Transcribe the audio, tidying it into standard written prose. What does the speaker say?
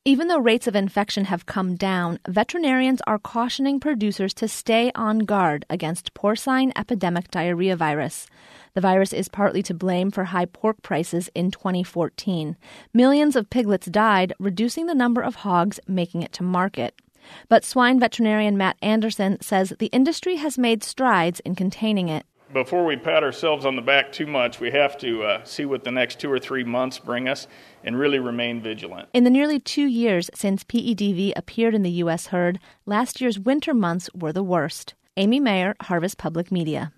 Even though rates of infection have come down, veterinarians are cautioning producers to stay on guard against porcine epidemic diarrhea virus. The virus is partly to blame for high pork prices in 2014. Millions of piglets died, reducing the number of hogs making it to market. But swine veterinarian Matt Anderson says the industry has made strides in containing it. Before we pat ourselves on the back too much, we have to see what the next 2 or 3 months bring us and really remain vigilant. In the nearly 2 years since PEDV appeared in the U.S. herd, last year's winter months were the worst. Amy Mayer, Harvest Public Media.